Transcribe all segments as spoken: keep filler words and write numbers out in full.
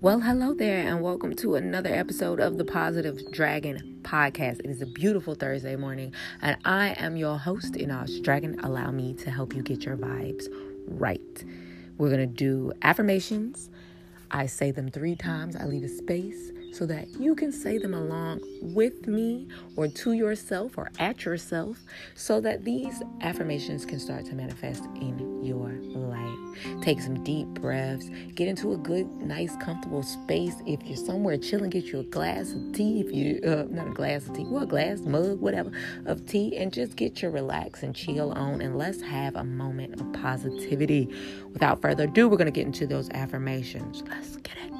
Well, hello there, and welcome to another episode of the Positive Dragon Podcast. It is a beautiful Thursday morning, and I am your host, Inosh Dragon. Allow me to help you get your vibes right. We're going to do affirmations. I say them three times. I leave a space so that you can say them along with me or to yourself or at yourself so that these affirmations can start to manifest in your life. Take some deep breaths. Get into a good, nice, comfortable space. If you're somewhere chilling, get you a glass of tea. If you, uh, not a glass of tea, well, a glass, mug, whatever, of tea, and just get your relax and chill on, and let's have a moment of positivity. Without further ado, we're going to get into those affirmations. Let's get it.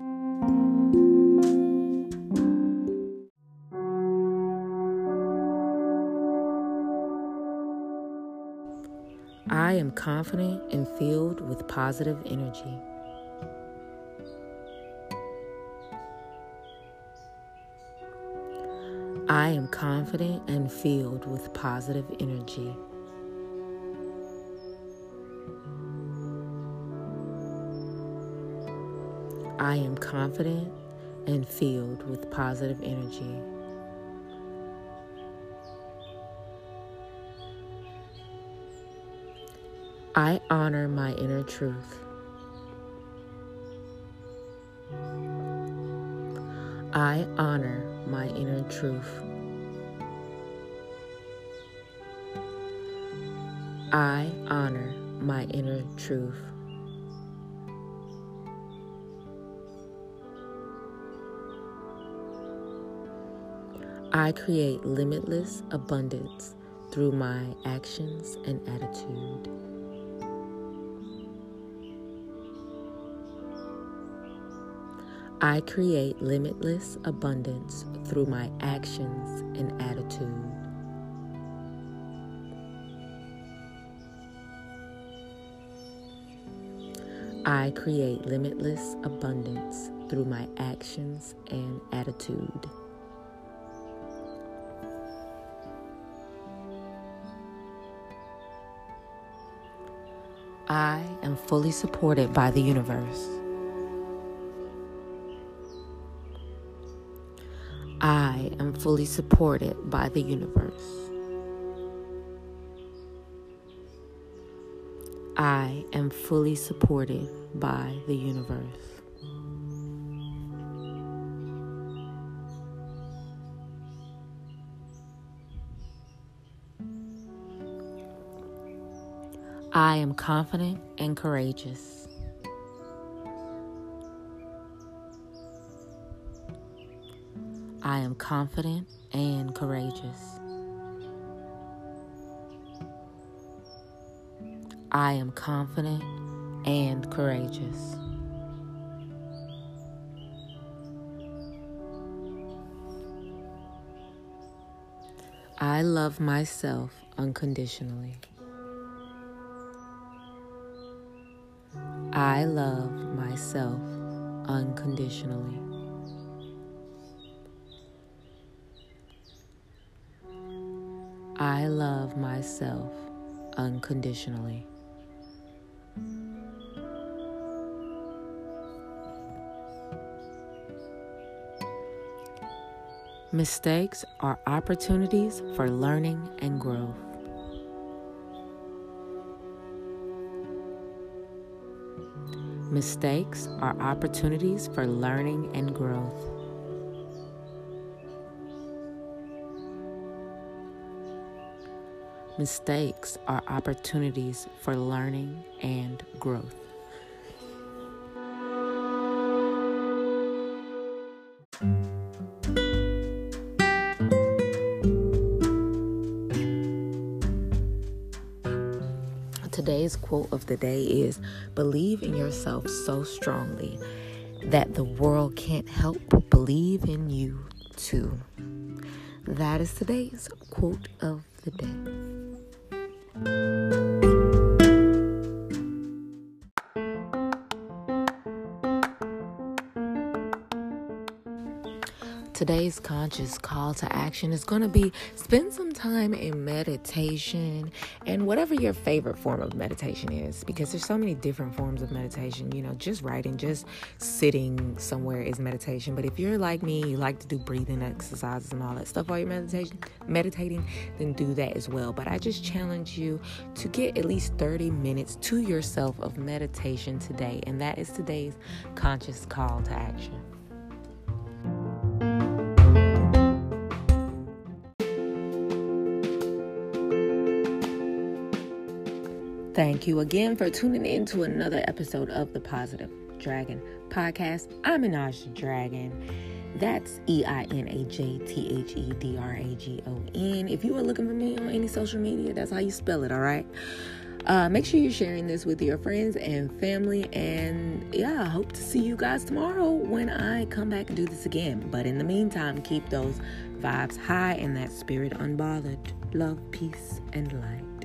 I am confident and filled with positive energy. I am confident and filled with positive energy. I am confident and filled with positive energy. I honor my inner truth. I honor my inner truth. I honor my inner truth. I create limitless abundance through my actions and attitude. I create limitless abundance through my actions and attitude. I create limitless abundance through my actions and attitude. I am fully supported by the universe. I am fully supported by the universe. I am fully supported by the universe. I am confident and courageous. I am confident and courageous. I am confident and courageous. I love myself unconditionally. I love myself unconditionally. I love myself unconditionally. Mistakes are opportunities for learning and growth. Mistakes are opportunities for learning and growth. Mistakes are opportunities for learning and growth. Today's quote of the day is, believe in yourself so strongly that the world can't help but believe in you too. That is today's quote of the day. today's conscious call to action is going to be spend some time in meditation and whatever your favorite form of meditation is, because there's so many different forms of meditation. You know, just writing, just sitting somewhere is meditation. But if you're like me, you like to do breathing exercises and all that stuff while you're meditation, meditating, then do that as well. But I just challenge you to get at least thirty minutes to yourself of meditation today. And that is today's conscious call to action. Thank you again for tuning in to another episode of the Positive Dragon Podcast. I'm Inaj Dragon. That's E I N A J T H E D R A G O N. If you are looking for me on any social media, that's how you spell it, all right? Uh, make sure you're sharing this with your friends and family. And yeah, I hope to see you guys tomorrow when I come back and do this again. But in the meantime, keep those vibes high and that spirit unbothered. Love, peace, and light.